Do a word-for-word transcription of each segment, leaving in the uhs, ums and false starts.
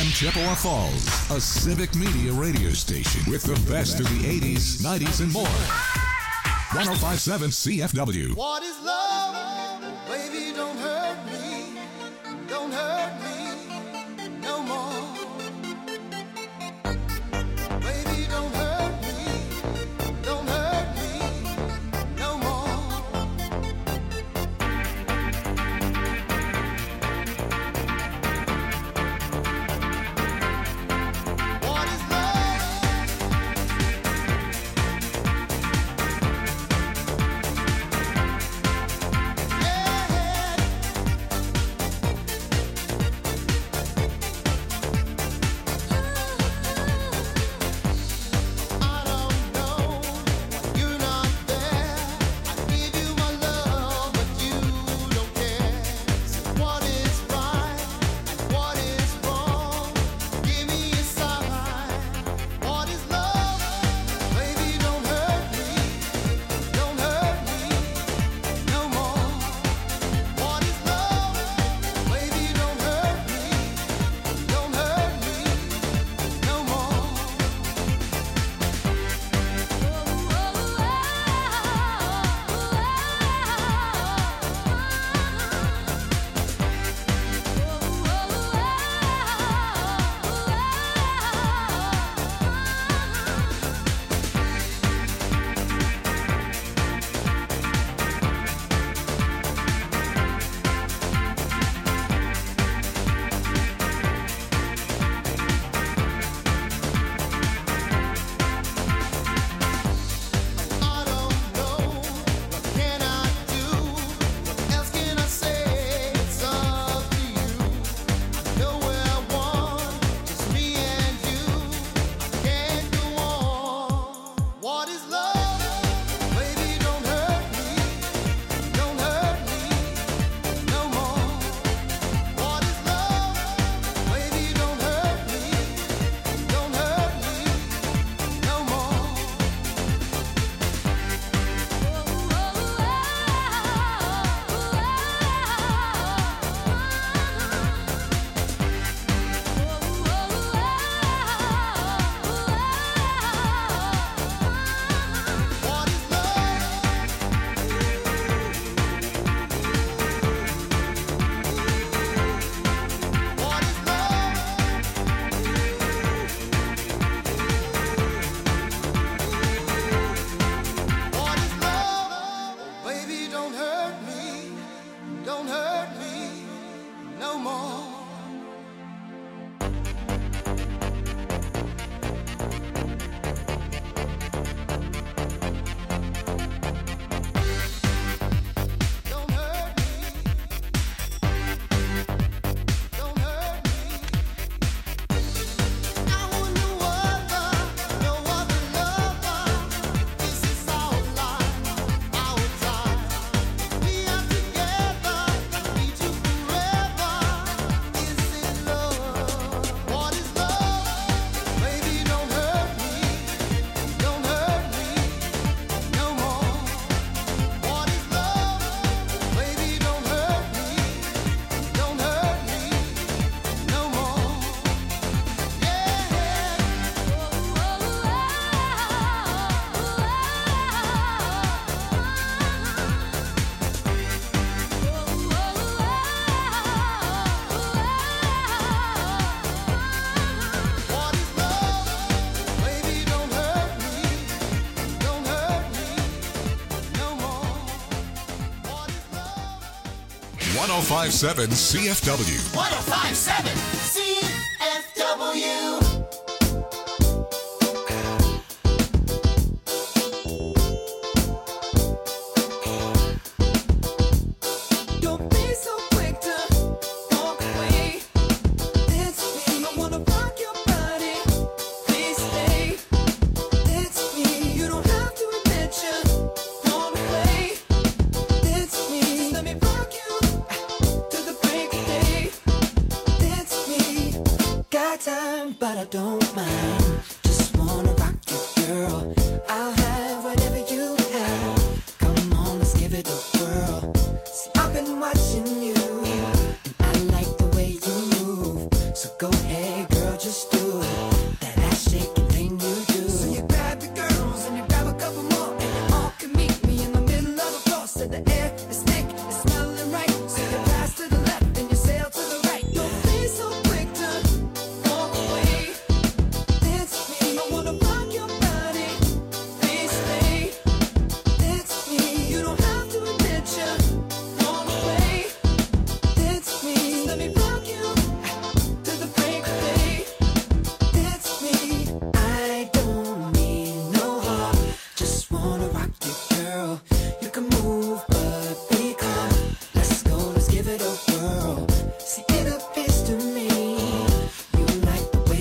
Chippewa Falls, a civic media radio station with the best of the eighties, nineties, and more. one oh five point seven C F W. What is love? Baby, don't hurt me. Don't hurt me no more. Baby, don't hurt me. Don't hurt me no more. What is love? I don't know. You're not there. I give you my love, but you don't care. So what is right and what is wrong? Give me a sign. What is love? Baby, don't hurt me. Don't hurt me no more. What is love? Baby, don't hurt me. Don't hurt me no more. I don't know. What can I do? What else can I say? It's up to you. I know where I want, just me and you. I can't go on. What is love? Baby, don't hurt me. Don't hurt me no more. What is love? Baby, don't hurt me. Don't hurt me no more. What is love? What is love? What is love? Baby, don't hurt me. Don't hurt me no more. Don't hurt me. Don't hurt me. I want no other, no other lover. This is our life, our time. We are together, need you forever. Is it love? What is love? Baby, don't hurt me. Don't hurt me no more. What is love? Baby, don't hurt me. Don't hurt me no more. What is love? Baby, don't hurt me. Don't hurt me no more. What is love? one oh five point seven C F W. one oh five point seven C F W. Don't be so quick to walk away. It's me. I wanna rock your body. Please stay. It's me. You don't have to admit you wanna play. It's me. Just let me rock you to the break of day. It's me. Got time, but I don't mind. Just wanna rock you, girl. I'll have whatever you have. Come on, let's give it a whirl. See, I've been watching you, and I like the way you move. So go ahead, girl.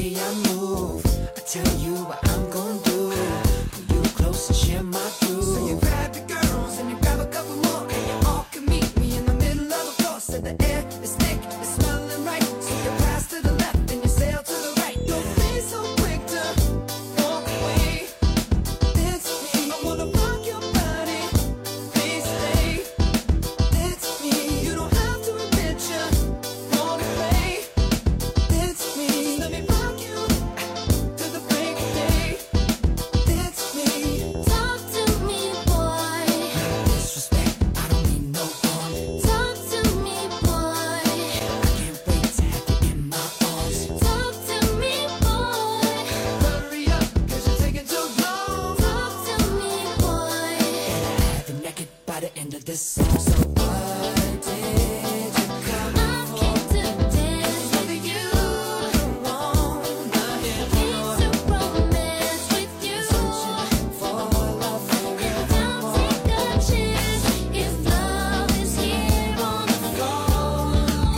way I move. I tell you what I'm gonna do. Pull you close and share my groove. So you grab your girls and you grab a couple more, and you all can meet me in the middle of the floor. So the air is thick, it's smelling right. So you pass to the left and you sail to the right. Don't be so quick to walk away. It's me. I wanna rock your body. Please stay. It's me. You don't have to admit you wanna play. It's me. Let me rock you to the break of day. It's me. Talk to me, boy. Disrespect, I don't mean no harm. Talk to me, boy. I can't wait to have you in my arms. Talk to me, boy. Hurry up, cause you're taking too long. Talk to me, boy. Have you naked by the end of this song. So what did you come I came to dance with you. wanna hear Came to romance with you. for love for real? Don't take a chance if love is here on the floor.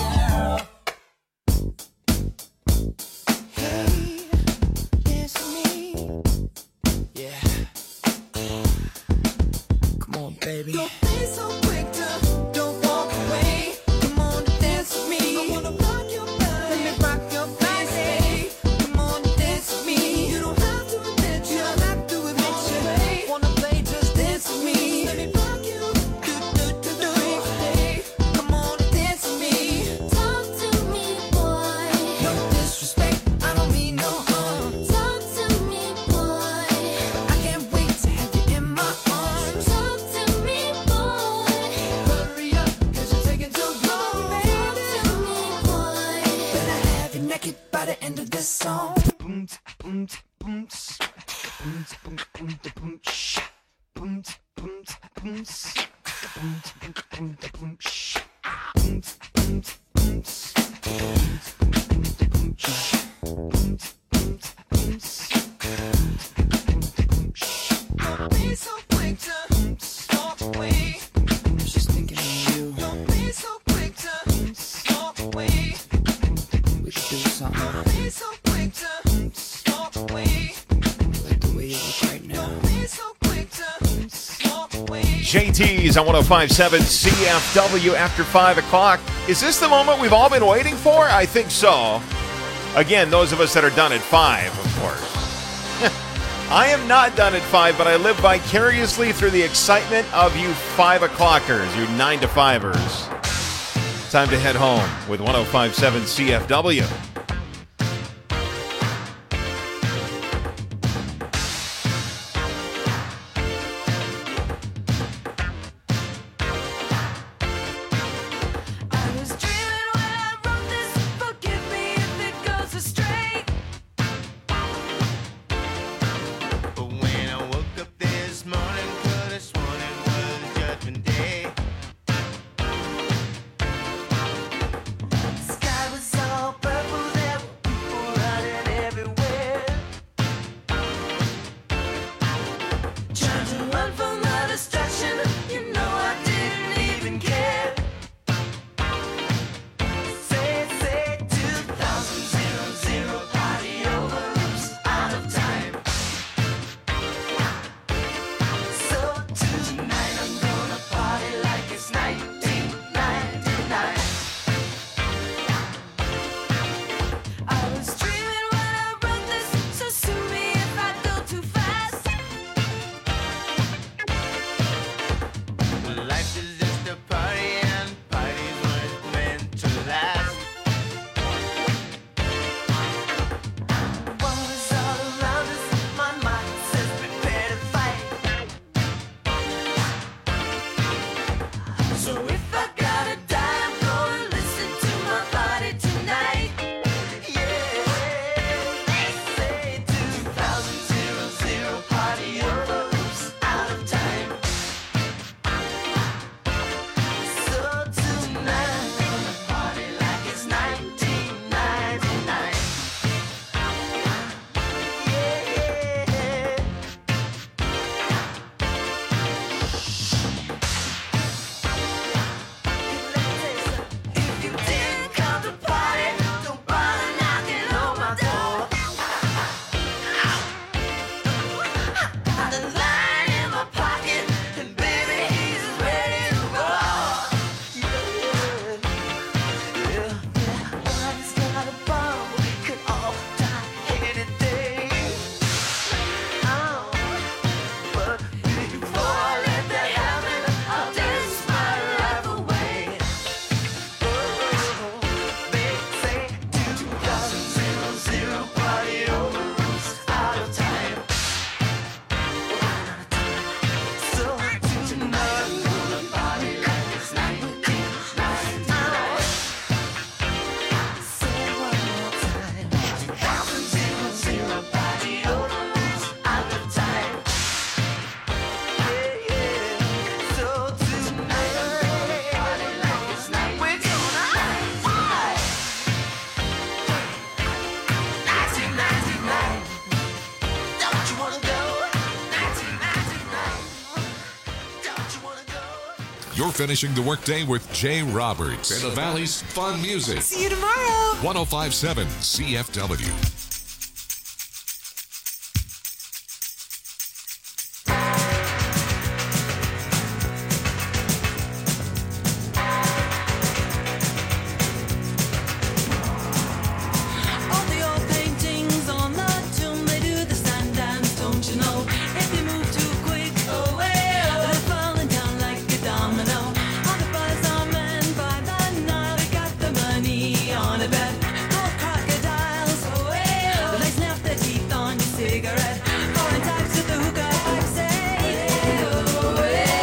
Hey, it's me. Yeah. Come on, baby. Don't be so quick to don't walk away. Come on, dance with me. I wanna rock your body. Let me rock your body. Come on, dance with me. You don't have to admit you. don't have to admit you. Wanna play? Just dance with me. Let me rock you. Do do do do. Come on, dance with me. Talk to me, boy. No disrespect, I don't mean no harm. Talk to me, boy. I can't wait to have you in my arms. Talk to me, boy. Hurry up, cause you're taking too long, Talk baby. to me, boy. Better have you naked by the end of this song. Boom, boom, boom, boom, boom, boom, boom, boom, sh- boom, boom, boom, s- boom, boom, boom, boom, sh- boom, boom, boom, s- boom, boom, boom, sh- boom, boom, boom, s- boom, boom, boom, sh- Don't be so quick to walk away. I was just thinking of you. Don't be so quick to walk away. We could do something. Don't be so quick to walk away. Like the way you look right now. Don't be so quick to walk away. J T's on one oh five point seven C F W after five o'clock. Is this the moment we've all been waiting for? I think so. Again, those of us that are done at five, of course. I am not done at five, but I live vicariously through the excitement of you five o'clockers, you nine to fivers. Time to head home with one oh five point seven C F W. I was dreaming when I wrote this. Forgive me if it goes astray. But when I woke up this morning, could have sworn it was Judgment Day. Sky was all purple You're finishing the workday with Jay Roberts and the Valley's fun music. See you tomorrow. one oh five point seven C F W. All the old paintings on the tomb, they do the sand dance, don't you know? If you move too quick, oh well, they're falling down like a domino. All the buzz men by the Nile, they got the money on a bet. Gold crocodiles, oh well, they snap their teeth on your cigarette. Foreign types with the hookah pipe say, oh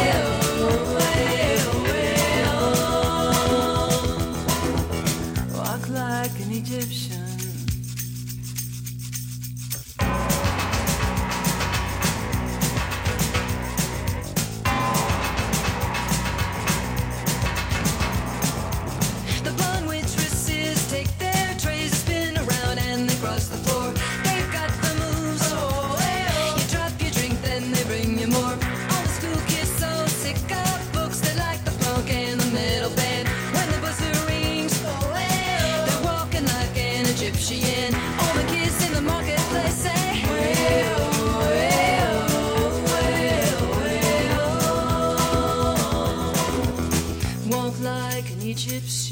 well, oh well. Walk like an Egyptian. The blonde waitresses take their trays, spin around and they cross the floor. They've got the moves, oh well. You drop your drink, then they bring you more. All the school kids so sick of books, they like the funk and the metal band. When the buzzer rings, oh well, they're walking like an Egyptian. All the kids in the marketplace say, well, well, well, well. Walk like an Egyptian.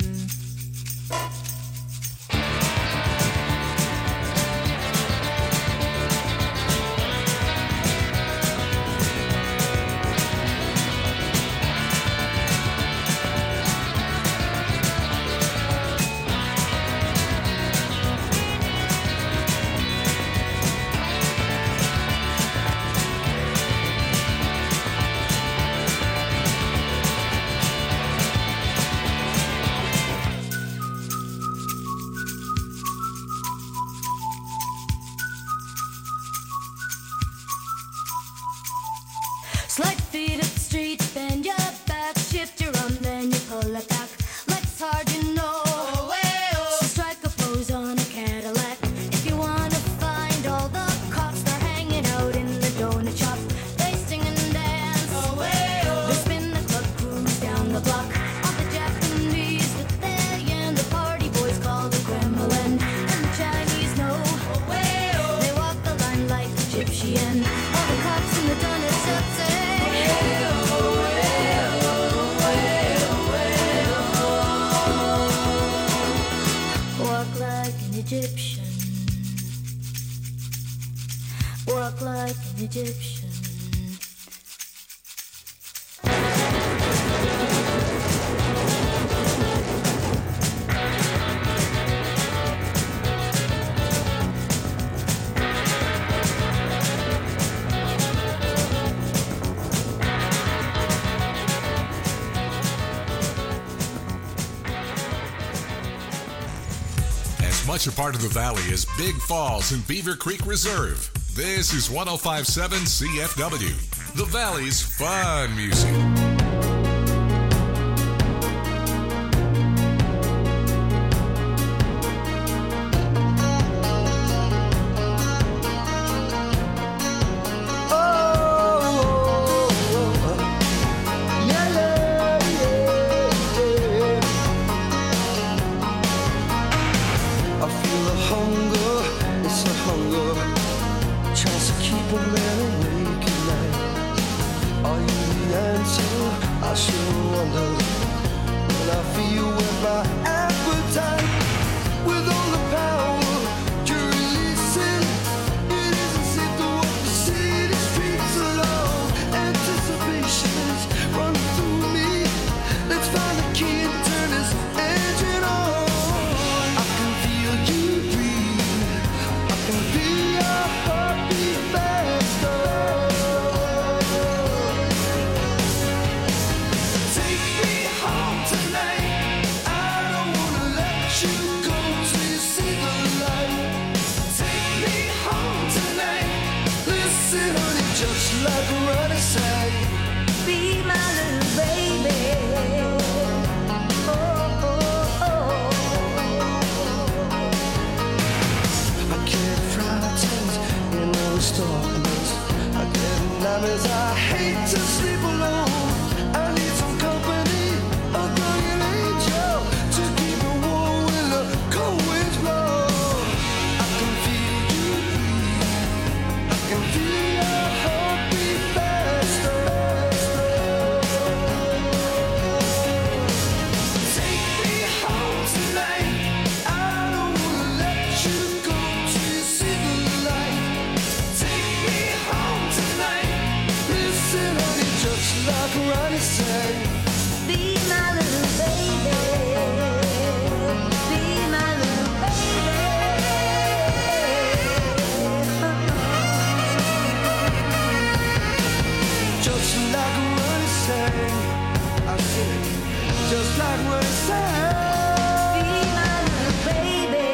Slide feet up the street, bend your back, shift your arm, then you pull it back. Legs hard, you know. So strike a pose on a Cadillac. If you wanna find all the cops, they're hanging out in the donut shop. They sing and dance. They spin the club cruise down the block. All the Japanese that they and the party boys call the Kremlin. And the Chinese know. They walk the line like Egyptian. All the cops in the donut shop say, walk like an Egyptian. Walk like an Egyptian. As much a part of the Valley as Big Falls and Beaver Creek Reserve, this is one oh five point seven C F W, the Valley's fun music. I feel the hunger, it's a hunger, tries to keep a man awake at night. Are you the answer? I sure wonder. When I feel with my appetite, with all the power you're releasing, it isn't safe to walk the city streets alone. Anticipation's running through me. Let's find the key and turn this engine on. I can feel you breathe. I can feel your heartbeat faster. Take me home tonight. I don't wanna let you go till you see the light. Take me home tonight. Listen, honey, just like a running sight. Be my little baby. Oh, oh, oh. I get frightened in all this darkness. I get nightmares. I hate to sleep alone. I need some say, Be my little baby. Be my little baby. just like what it sang. I said, just like what it sang. Be my little baby.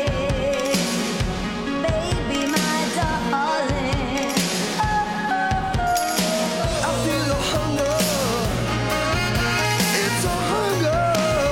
Baby, my darling. I feel a hunger. It's a hunger.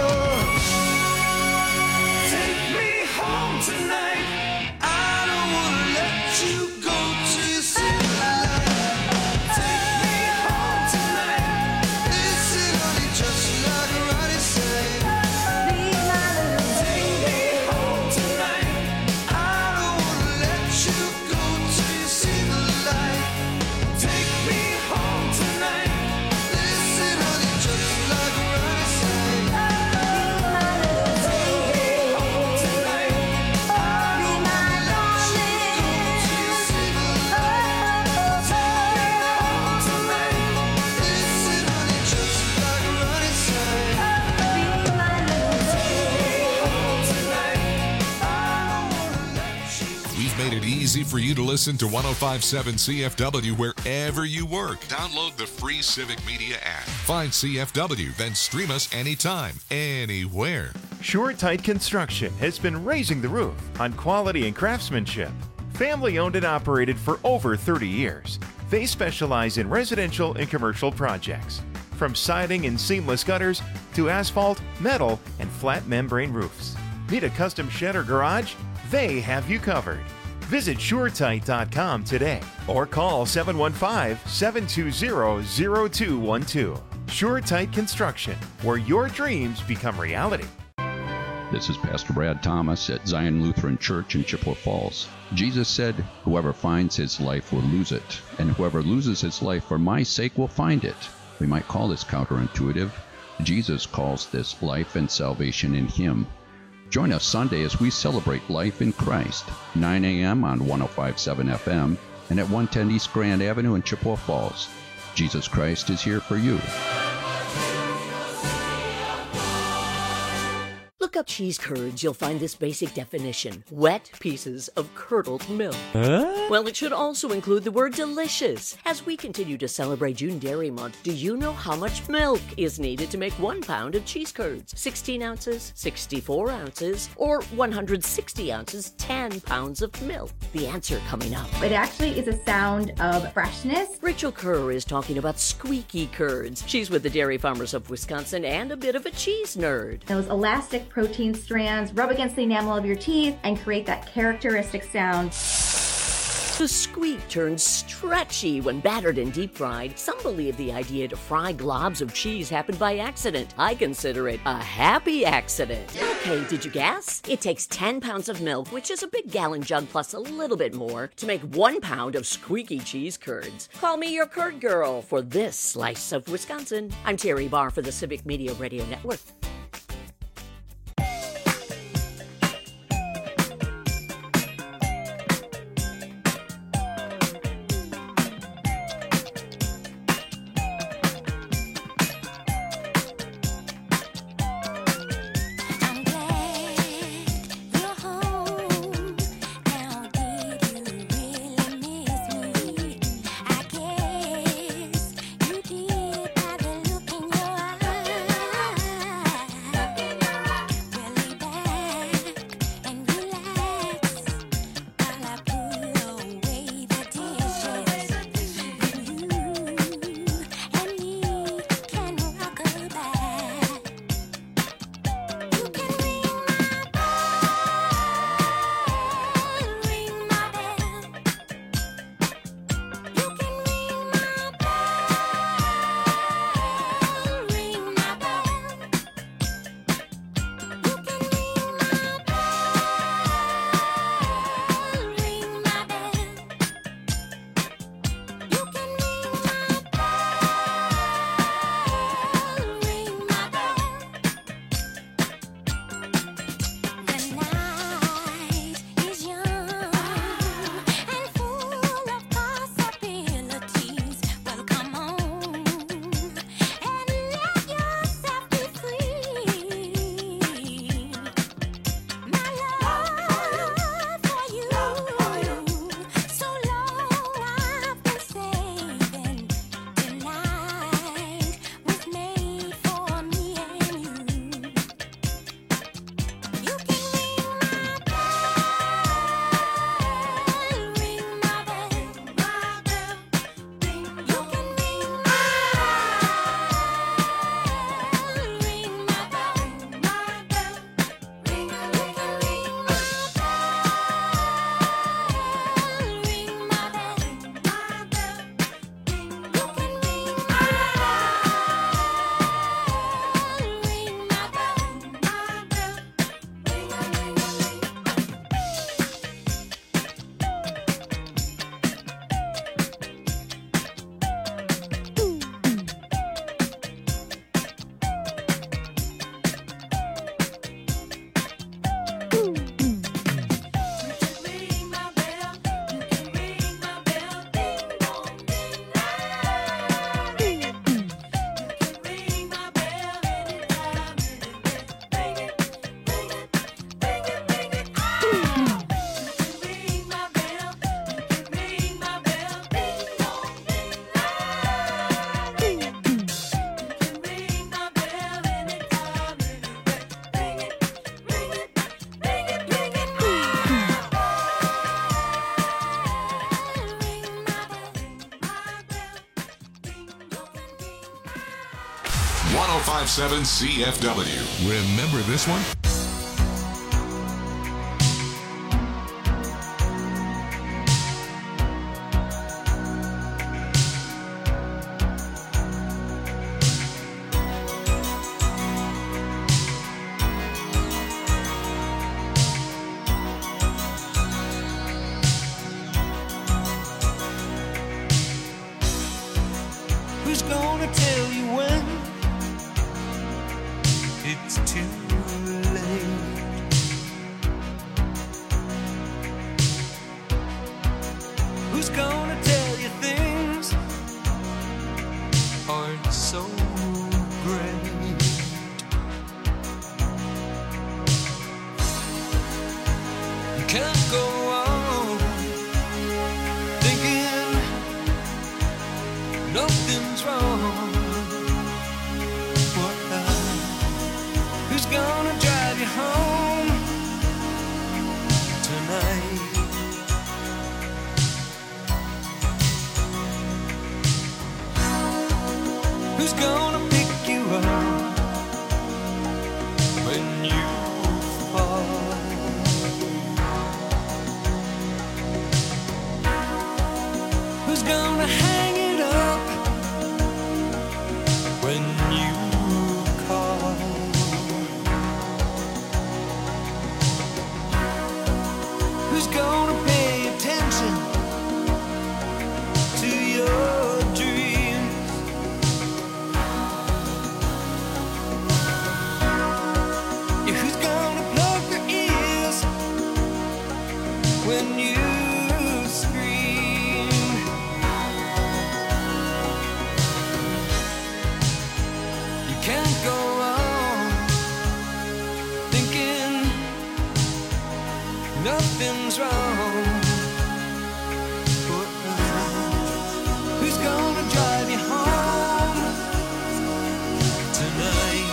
Take me home tonight. I don't wanna let you go till you see the light. Take me home tonight. Listen, honey, just like Ronnie said. Be my little Take me baby. home tonight. I don't wanna let you go till you see the light. Take me home tonight. Listen, honey, just like Ronnie said. Be my little baby. Home tonight. I Be don't my wanna let you go till you see the light. Take me home tonight. Listen, honey, just like Ronnie said. Be my little baby. Home tonight. I don't wanna let you. We've made it easy for you to listen to one oh five point seven C F W wherever you work. Download the free Civic Media app. Find C F W, then stream us anytime, anywhere. Sure Tight Construction has been raising the roof on quality and craftsmanship. Family owned and operated for over thirty years. They specialize in residential and commercial projects, from siding and seamless gutters to asphalt, metal, and flat membrane roofs. Need a custom shed or garage? They have you covered. Visit sure tight dot com today or call seven one five, seven two zero, zero two one two. Sure Tight Construction, where your dreams become reality. This is Pastor Brad Thomas at Zion Lutheran Church in Chippewa Falls. Jesus said, "Whoever finds his life will lose it, and whoever loses his life for my sake will find it." We might call this counterintuitive. Jesus calls this life and salvation in him. Join us Sunday as we celebrate life in Christ, nine a.m. on one oh five point seven F M and at one ten East Grand Avenue in Chippewa Falls. Jesus Christ is here for you. Look up cheese curds, you'll find this basic definition. Wet pieces of curdled milk. Well, it should also include the word delicious. As we continue to celebrate June Dairy Month, do you know how much milk is needed to make one pound of cheese curds? sixteen ounces, sixty-four ounces, or one hundred sixty ounces, ten pounds of milk? The answer coming up. It actually is a sound of freshness. Rachel Kerr is talking about squeaky curds. She's with the Dairy Farmers of Wisconsin and a bit of a cheese nerd. Those elastic protein strands rub against the enamel of your teeth and create that characteristic sound. The squeak turns stretchy when battered and deep fried. Some believe the idea to fry globs of cheese happened by accident. I consider it a happy accident. Okay, did you guess? It takes ten pounds of milk, which is a big gallon jug plus a little bit more, to make one pound of squeaky cheese curds. Call me your curd girl for this slice of Wisconsin. I'm Terry Barr for the Civic Media Radio Network. I'm glad you're home. Now, did you really miss me? I guess you did by the look in your eyes. oh five seven C F W. Remember this one? Who's gonna tell you when it's too late? Who's gonna tell you things aren't so great? You can't go on thinking nothing's wrong. What now? Who's gonna drive you home tonight? Who's gonna pick you up when you fall? Who's gonna hang it up when you call? Who's gonna pay attention to your dreams? Yeah, who's gonna plug their ears when you scream? You can't go on thinking nothing's wrong. But who's gonna drive you home tonight?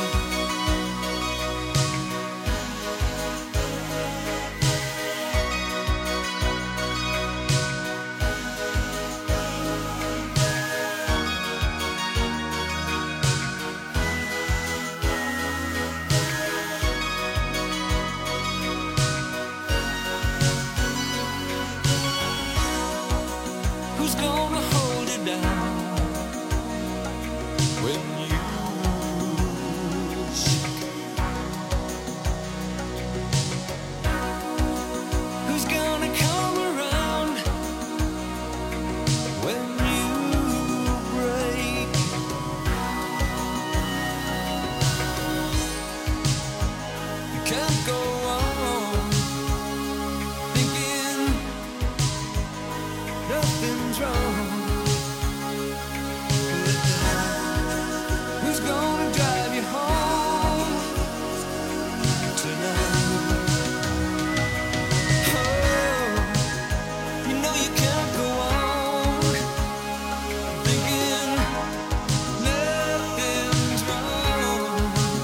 Who's gonna hold it down when you shake? Who's gonna come around when you break? You can't go on thinking nothing's wrong. Who's gonna drive you home tonight? Oh, you know you can't go on thinking nothing's wrong.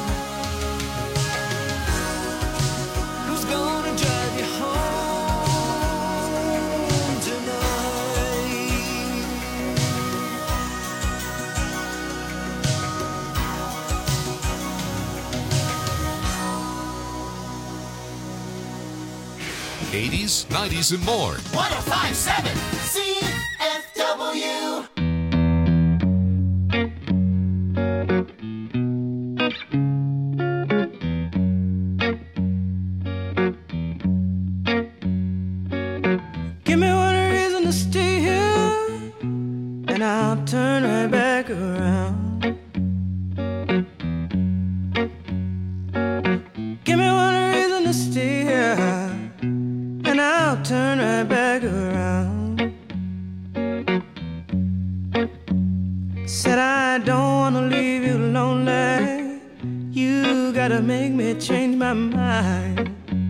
Who's gonna drive you home tonight? eighties, nineties, and more. one oh five seven C F W. Give me one reason to stay here, and I'll turn right back around. Give me one reason to stay here, and I'll turn right back around. Said I don't wanna leave you lonely. You gotta make me change my mind.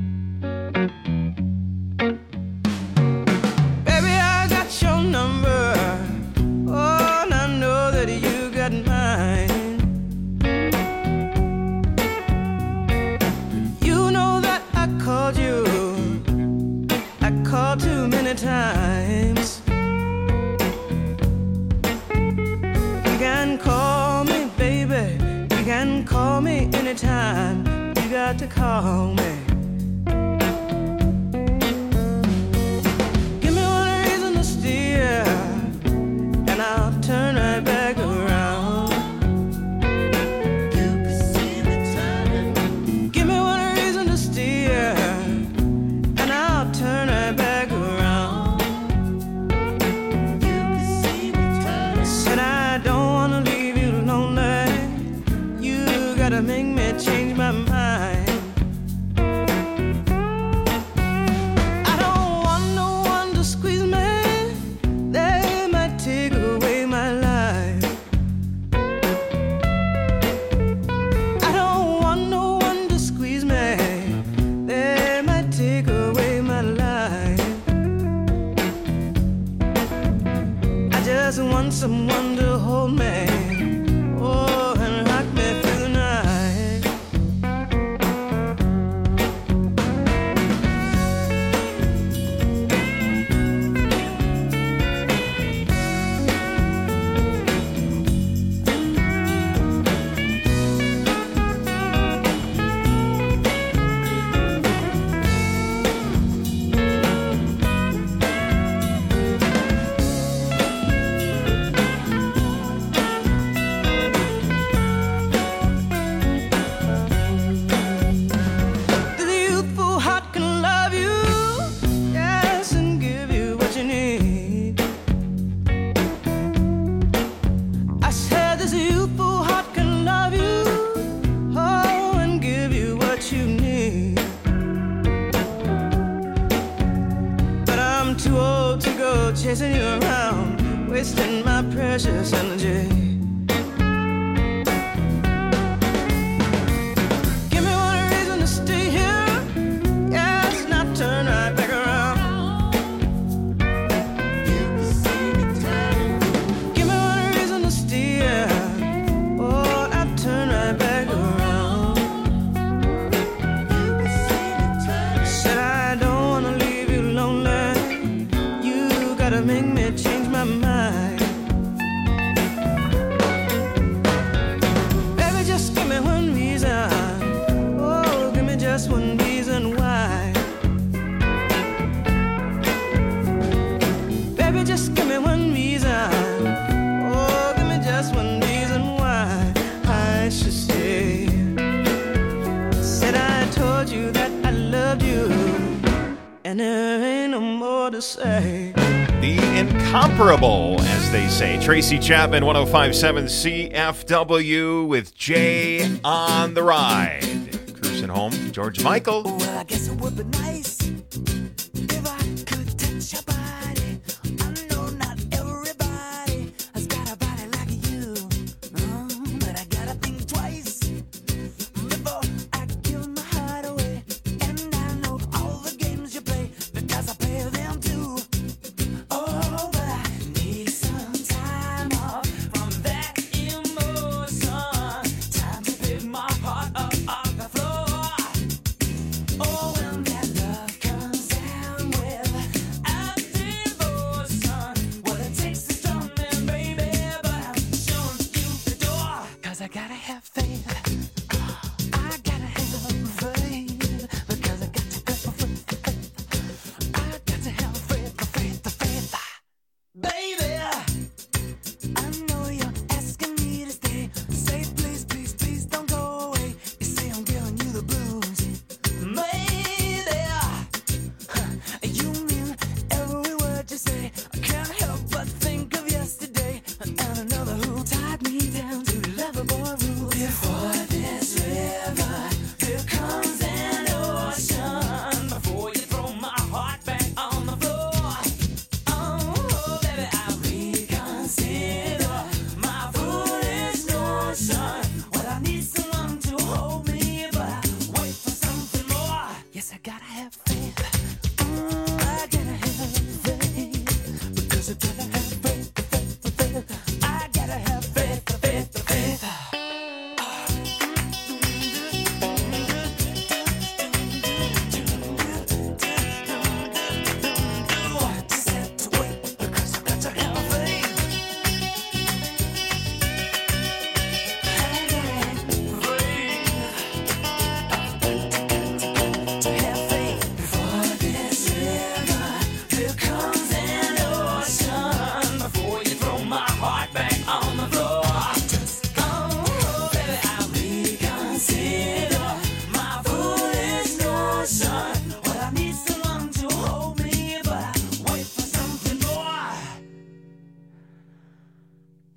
Baby, I got your number. Oh, and I know that you got mine. You know that I called you. I called too many times. You can call me, baby. You call me. Give me one reason to steer, and I'll turn right back around. You can see me turning. Give me one reason to steer, and I'll turn right back around. You can see me turning. Said I don't wanna leave you lonely. You gotta make me change my mind. I don't want no one to squeeze me. They might take away my life. I don't want no one to squeeze me. They might take away my life. I just want someone to hold me. Oh, and rock me through the night. The youthful heart can love you, yes, and give you what you need. I said this youthful heart can love you, oh, and give you what you need. But I'm too old to go chasing you around, wasting my precious energy. Give me one reason to stay here, yes, and I'll turn right back around. You can see me turning. Give me one reason to stay here, oh, and I'll turn right back around. You can see me turning. Said I don't wanna leave you lonely. You gotta make me change my mind. Baby, just give me one reason. Oh, give me just one reason why. Baby, just give me one reason. Oh, give me just one reason why I should stay. Said I told you that I loved you, and there ain't no more to say. The incomparable, as they say. Tracy Chapman, one oh five point seven C F W with Jay on the ride. Cruising home, George Michael. Well, I guess it would be nice if I could touch your body. I know not everybody has got a body like you, mm, but I gotta think twice before I give my heart away. And I know all the games you play because I play them too. Oh, but I need some time off from that emotion. Time to pick my heart up off the floor. Oh, when that love comes down with a devotion, well, it takes a strong man, baby, but I'm showing you the door. 'Cause I gotta have faith. I gotta have faith. Because I got to have faith. I got to have faith, faith, faith. Baby, I know you're asking me to stay. Say please, please, please don't go away. You say I'm giving you the blues. Maybe you mean every word you say. I can't help but think of yesterday and another who tied me down to lovable rules. Before this river, here comes an ocean. Before you throw my heart back on the floor. Oh, baby, I reconsider my foolish notion. Well, I need someone to hold me, but I wait for something more. Yes, I gotta have faith. Mm, I gotta have faith. Because I gotta have faith, faith, faith. I gotta have faith, faith, faith. Just have to wait because I got to have faith. I gotta have faith.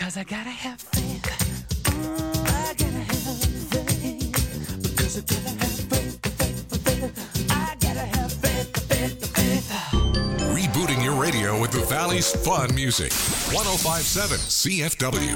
Cause I gotta have faith. Mm, I gotta have faith. Because I gotta have faith, faith, faith. I gotta have faith, faith, faith. Rebooting your radio with the Valley's fun music. one oh five point seven C F W.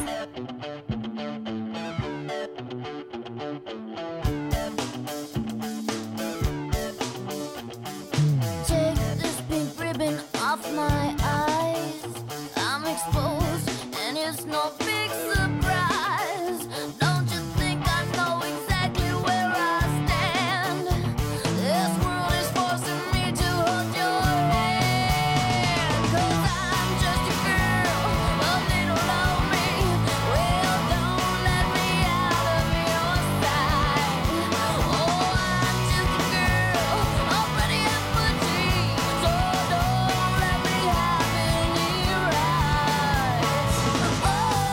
Take this pink ribbon off my eyes. I'm exposed, and it's no big surprise. Don't you think I know exactly where I stand? This world is forcing me to hold your hand. 'Cause I'm just a girl, a little lonely. Well, don't let me out of your sight. Oh, I'm just a girl, already at my dreams. So don't let me have any rights. Oh,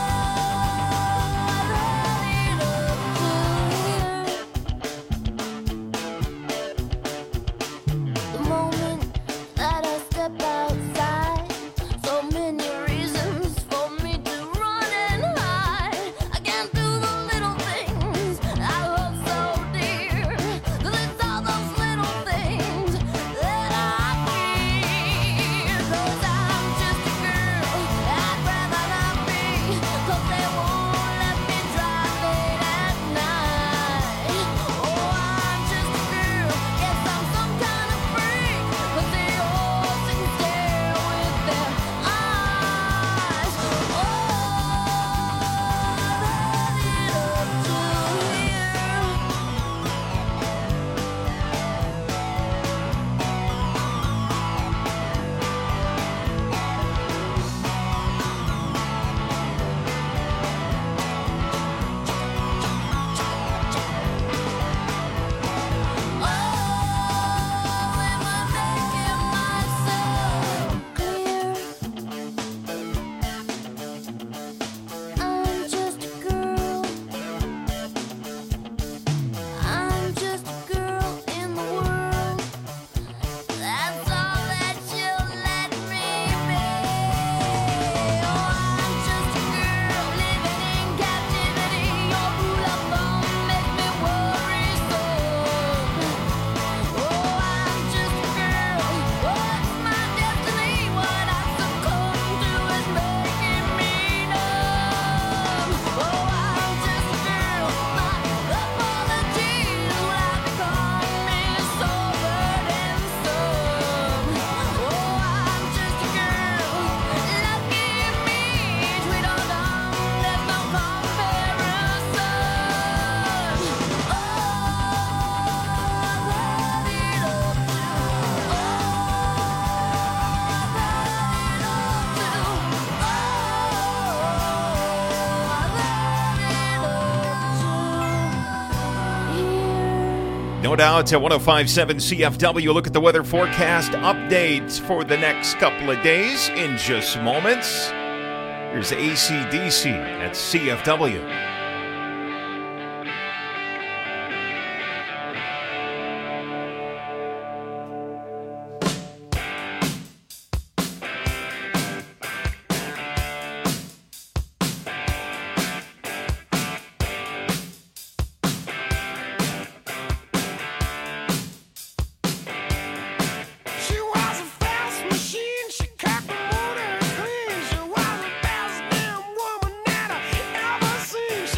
the moment that I step outside, so many reasons for me to run and hide. I can't do the little things I hold so dear. 'Cause it's all those little things that I fear. 'Cause I'm just a girl, I'd rather not be. 'Cause they won't let me drive late at night. Oh, I'm just a girl, yes, I'm some kind of freak. 'Cause they all sit and stare with their eyes. Oh, am I making myself clear? I'm just a girl. I'm just a girl in the world. That's all that you'll let me be. Oh, I'm just a girl living in captivity. Your rule of thumb makes me worrisome. Oh, I'm just a girl. What's my destiny? What I succumb to is making me numb. Oh, I'm just a girl. My apologies will have become me so burdensome. Oh, I'm just a girl. Lucky me, sweet or dumb, there's no comparison. Oh, I love it all No doubt at one oh five point seven C F W. Look at the weather forecast updates for the next couple of days in just moments. Here's A C D C at C F W. She was a fast machine. She cocked the motor clean. She was the best damn woman that I ever seen.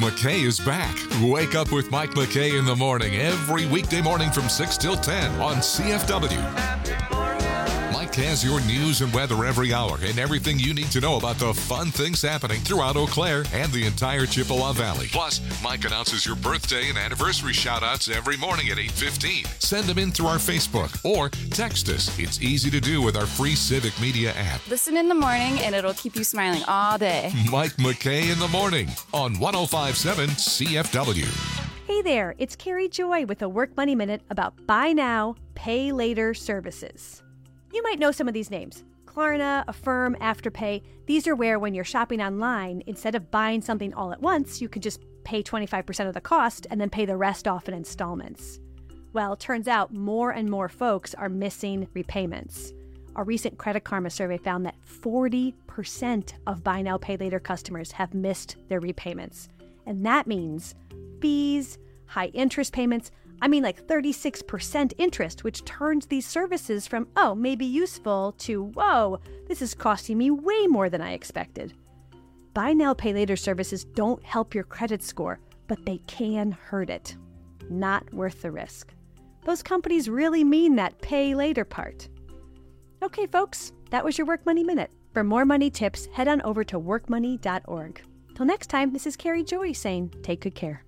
McKay is back. Wake up with Mike McKay in the morning every weekday morning from six till ten on C F W. Mike has your news and weather every hour and everything you need to know about the fun things happening throughout Eau Claire and the entire Chippewa Valley. Plus, Mike announces your birthday and anniversary shout-outs every morning at eight fifteen. Send them in through our Facebook or text us. It's easy to do with our free Civic Media app. Listen in the morning and it'll keep you smiling all day. Mike McKay in the morning on one oh five point seven C F W. Hey there, it's Carrie Joy with a Work Money Minute about buy now, pay later services. You might know some of these names. Klarna, Affirm, Afterpay. These are where when you're shopping online, instead of buying something all at once, you can just pay twenty-five percent of the cost and then pay the rest off in installments. Well, turns out more and more folks are missing repayments. A recent Credit Karma survey found that forty percent of buy now, pay later customers have missed their repayments. And that means fees, high interest payments, I mean like thirty-six percent interest, which turns these services from, oh, maybe useful, to, whoa, this is costing me way more than I expected. Buy now, pay later services don't help your credit score, but they can hurt it. Not worth the risk. Those companies really mean that pay later part. Okay, folks, that was your Work Money Minute. For more money tips, head on over to work money dot org. Till next time, this is Carrie Joy saying, take good care.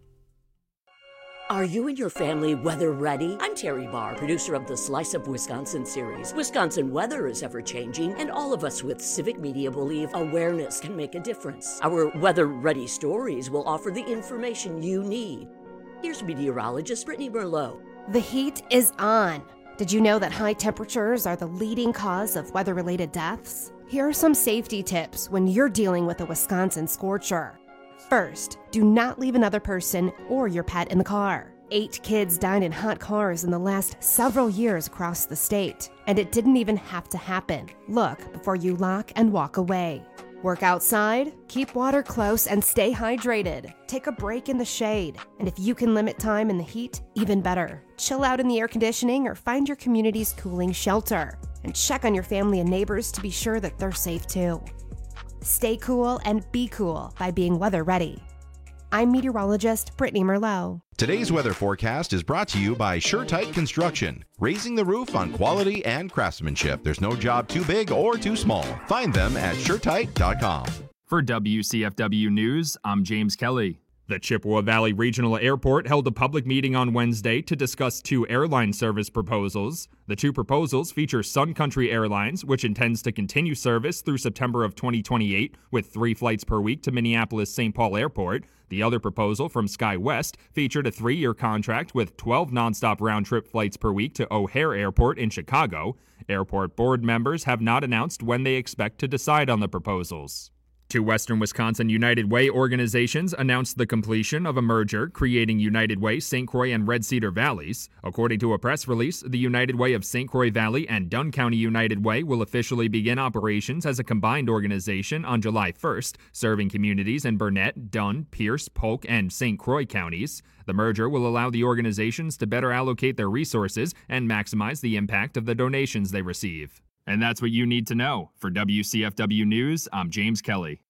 Are you and your family weather ready? I'm Terry Barr, producer of the Slice of Wisconsin series. Wisconsin weather is ever changing, and all of us with Civic Media believe awareness can make a difference. Our weather ready stories will offer the information you need. Here's meteorologist Brittany Merlot. The heat is on. Did you know that high temperatures are the leading cause of weather-related deaths? Here are some safety tips when you're dealing with a Wisconsin scorcher. First, do not leave another person or your pet in the car. Eight kids died in hot cars in the last several years across the state, and it didn't even have to happen. Look before you lock and walk away. Work outside, keep water close, and stay hydrated. Take a break in the shade, and if you can limit time in the heat, even better. Chill out in the air conditioning or find your community's cooling shelter, and check on your family and neighbors to be sure that they're safe too. Stay cool and be cool by being weather ready. I'm meteorologist Brittany Merlot. Today's weather forecast is brought to you by SureTight Construction, raising the roof on quality and craftsmanship. There's no job too big or too small. Find them at sure tight dot com. For W C F W News, I'm James Kelly. The Chippewa Valley Regional Airport held a public meeting on Wednesday to discuss two airline service proposals. The two proposals feature Sun Country Airlines, which intends to continue service through September of twenty twenty-eight with three flights per week to Minneapolis-Saint Paul Airport. The other proposal from SkyWest featured a three-year contract with twelve nonstop round-trip flights per week to O'Hare Airport in Chicago. Airport board members have not announced when they expect to decide on the proposals. Two Western Wisconsin United Way organizations announced the completion of a merger creating United Way Saint Croix and Red Cedar Valleys. According to a press release, the United Way of Saint Croix Valley and Dunn County United Way will officially begin operations as a combined organization on July first, serving communities in Burnett, Dunn, Pierce, Polk, and Saint Croix counties. The merger will allow the organizations to better allocate their resources and maximize the impact of the donations they receive. And that's what you need to know. For W C F W News, I'm James Kelly.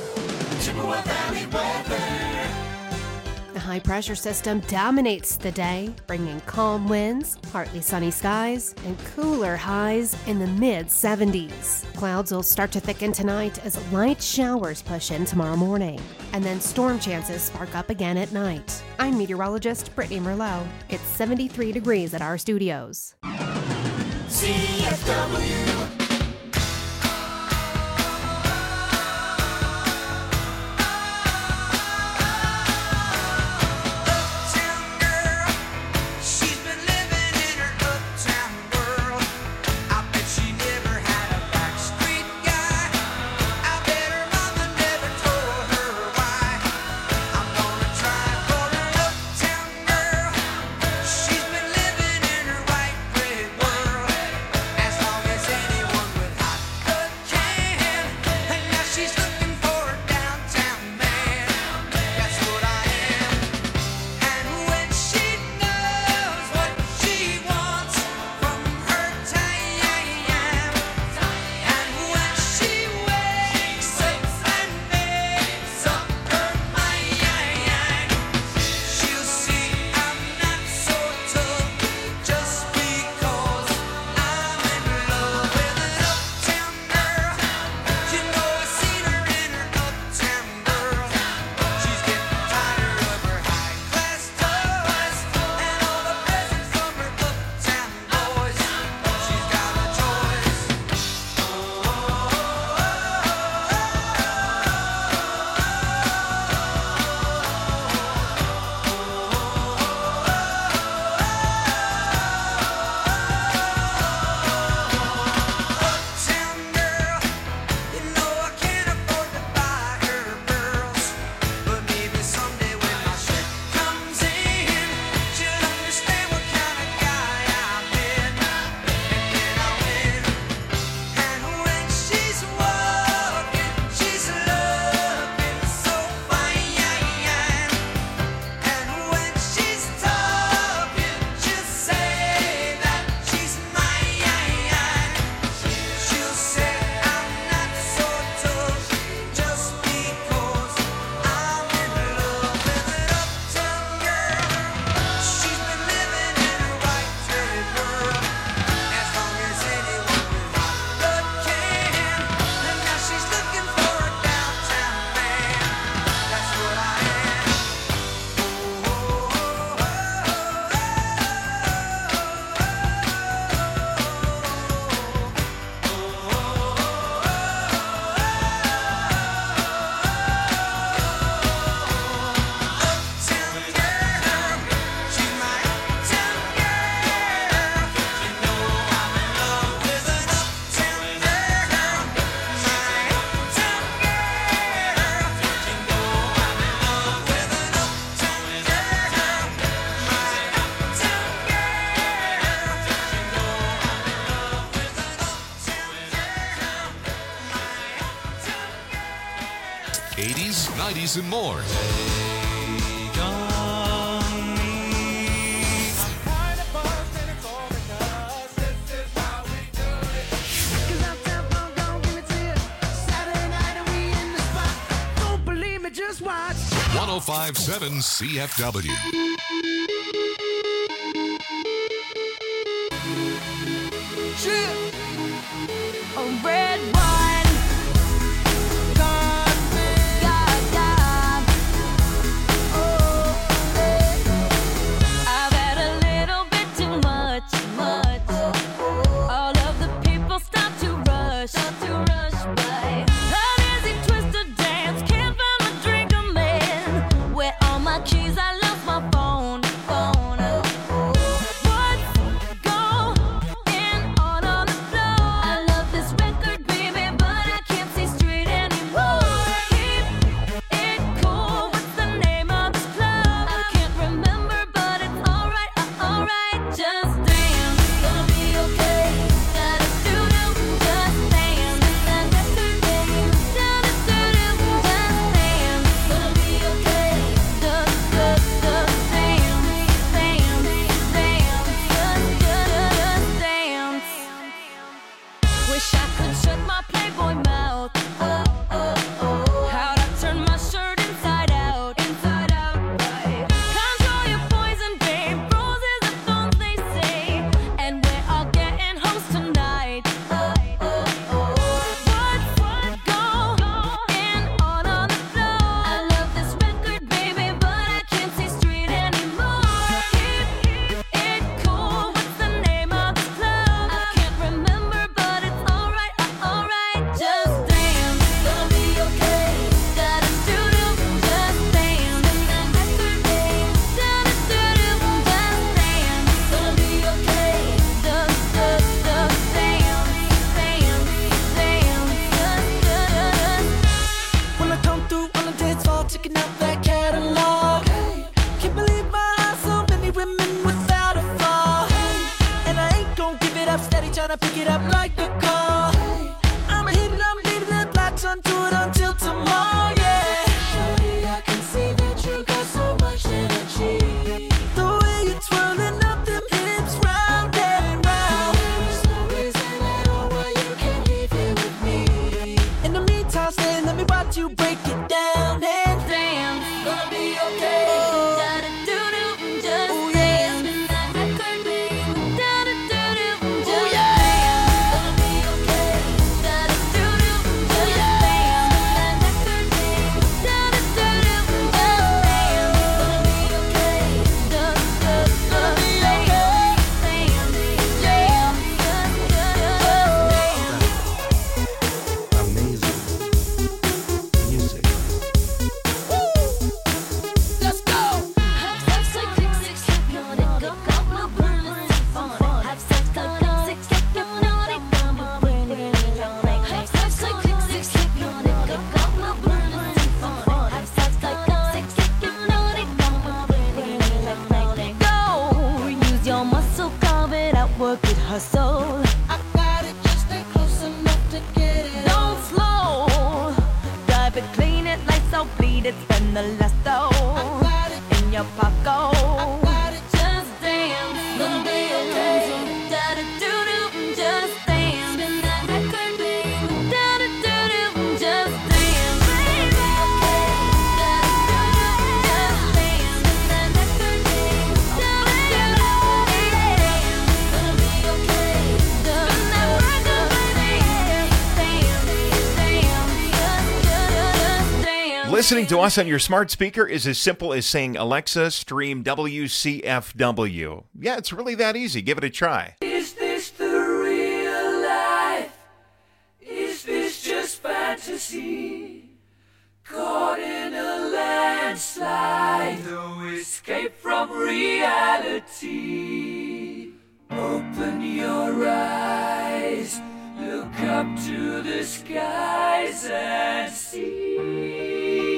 Chippewa Valley weather. The high-pressure system dominates the day, bringing calm winds, partly sunny skies, and cooler highs in the mid seventies. Clouds will start to thicken tonight as light showers push in tomorrow morning, and then storm chances spark up again at night. I'm meteorologist Brittany Merlot. It's seventy-three degrees at our studios. C F W. As long as anyone nineties, and more. Just watch. one oh five point seven C F W. A red wine. God, God, God. Oh, I've had a little bit too much, much. All of the people stop to rush, stop to rush by. An easy twister dance, can't find my drink, I'm in. Where all my keys, I lost my phone, phone. What's going on on the floor? I love this record, baby, but I can't see straight anymore. Keep it cool. What's the name of this club? I can't remember, but it's alright, uh, alright. Just dance, gonna be okay. Gotta do do, just dance. That record, baby, gotta do do, just dance. Gonna be okay. Just, just, just dance, dance, dance. Just, just, dance. Wish I could shut my Playboy mouth. Oh, oh, oh. How'd I turn my shirt inside out? Inside out, right? Control your poison, babe. Roses are thorns, they say. And we're all getting hoes tonight. Oh, oh, oh. What's going on on the floor? I love this record, baby, but I can't see straight anymore. Keep it cool. What's the name of this club? I can't remember, but it's alright, uh, alright. Just dance, gonna be okay. Gotta do do, just dance. That record, babe, gotta do do, just dance. Gonna be okay. Just, just, just dance, dance, dance. Just, just. When I come through on the dance floor, checking out that catalog. Can't believe my eyes, so many women without a flaw. And I ain't gon' give it up, steady tryna pick it up like a call. I'ma hit it, I'm leaving that latch onto it until tomorrow, yeah. Shorty, I can see that you got so much energy. The way you're twirling up them hips round and round. There's no reason at all why you can't leave here with me. In the meantime, stay, let me watch you break it down and Dance, gonna be okay. Gotta do do, just dance. That record, babe, gotta do do, just dance. Gonna be okay. Gotta do do, just dance. That record, babe, gotta do do, just dance. Gonna be okay. Just, just, just dance, dance, dance, just, just dance. Amazing music. Let's go. Have sex like click, six, hypnotic, go, go, no burning, fun. Have sex like click, six, hypnotic, go, no burning, have sex like click, six, hypnotic, go, go, no burning, fun. Have sex like click, six, hypnotic, go, no burning, go. Use your muscle, carve it out, work it, hustle. I got it, just stay close enough to get it. Don't slow. Dive it, clean it, lights out, bleed it, spend the last dough in your pocket. Just dance, gonna be okay. Da-da do do, just dance. Spin that record, babe. Da-da do do, just dance. Baby, okay. Da-da do do, just dance. Spin that record, babe. Da-da do do, dance. Gonna be okay. Spin that record, baby. Dance, dance, just, just dance. Listening to us on your smart speaker is as simple as saying, Alexa, stream W C F W. Yeah, it's really that easy. Give it a try. Is this the real life? Is this just fantasy? Caught in a landslide, no escape from reality. Open your eyes, look up to the skies and see.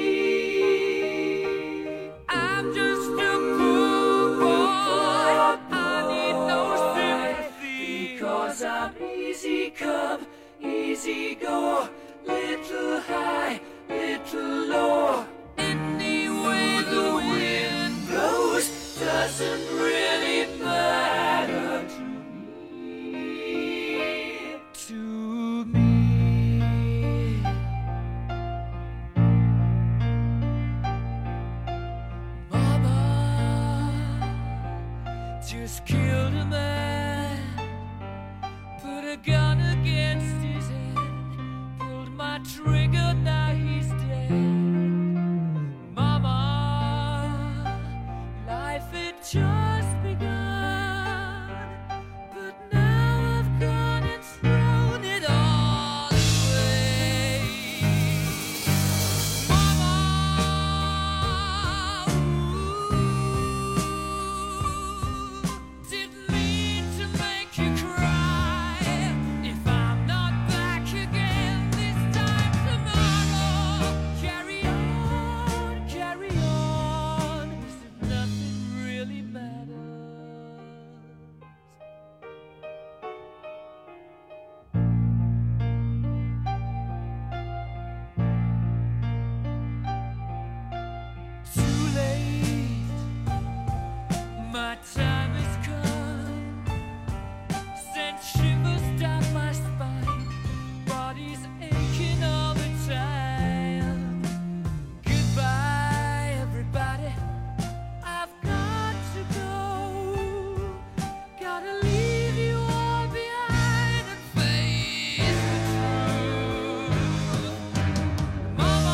I'm just a poor boy, I need no sympathy, because I'm easy come, easy go, little high, little little lower. Any way the wind blows doesn't really matter to me. To me. Mama just killed a man, put a gun against his head, pulled my trigger, now he's dead. Mama, life had just begun, but now I've gone and thrown it all away. Mama, didn't mean to make you cry. If I'm not back again this time tomorrow, carry on, carry on, as if nothing really matters. Too late, my time has come. Sent shivers down my spine, body's aching all the time. Goodbye, everybody, I've got to go. Gotta leave you all behind and face the truth. Mama,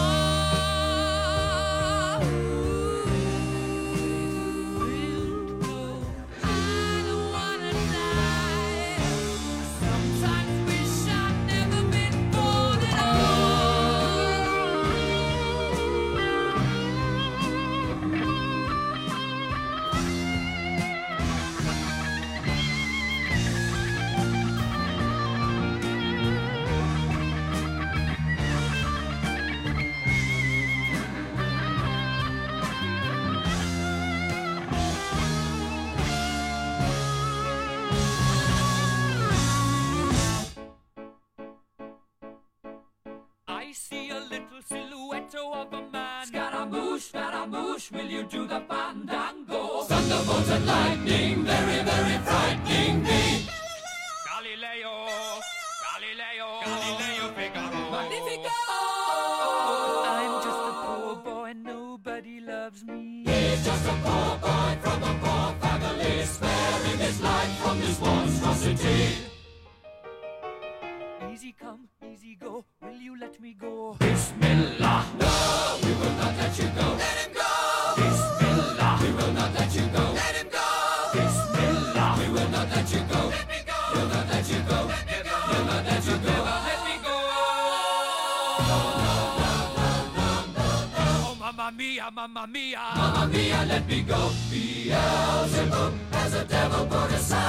I don't wanna die. Sometimes wish I'd never been born at I see a little silhouette of a man. Scaramouche, Scaramouche, will you do the fandango? Thunderbolts and lightning, very, very frightening me. Galileo, Galileo, Galileo Figaro. Magnifico! I'm just a poor boy, nobody loves me. He's just a poor boy from a poor family, sparing his life from this monstrosity. Easy come, easy go, will you let me go? Bismillah, no, we will not let you go. Let him go! Bismillah, we will not let you go. Let him go! Bismillah, we will not let you go. Let me go! We'll not let you go. Let me go! We'll not let you go. Let me go! No, no, no, no, no, no, no. Oh, mamma mia, mamma mia. Mamma mia, let me go. Beelzebub has a devil put aside.